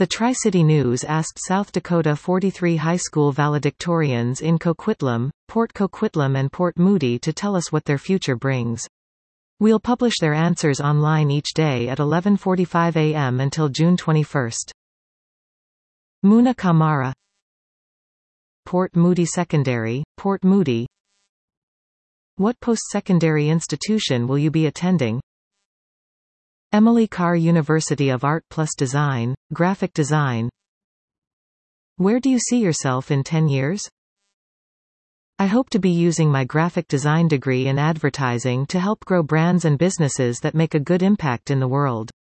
The Tri-City News asked South Dakota 43 high school valedictorians in Coquitlam, Port Coquitlam and Port Moody to tell us what their future brings. We'll publish their answers online each day at 11:45 a.m. until June 21. Muna Kamara, Port Moody Secondary, Port Moody. What post-secondary institution will you be attending? Emily Carr University of Art plus Design, Graphic Design. Where do you see yourself in 10 years? I hope to be using my graphic design degree in advertising to help grow brands and businesses that make a good impact in the world.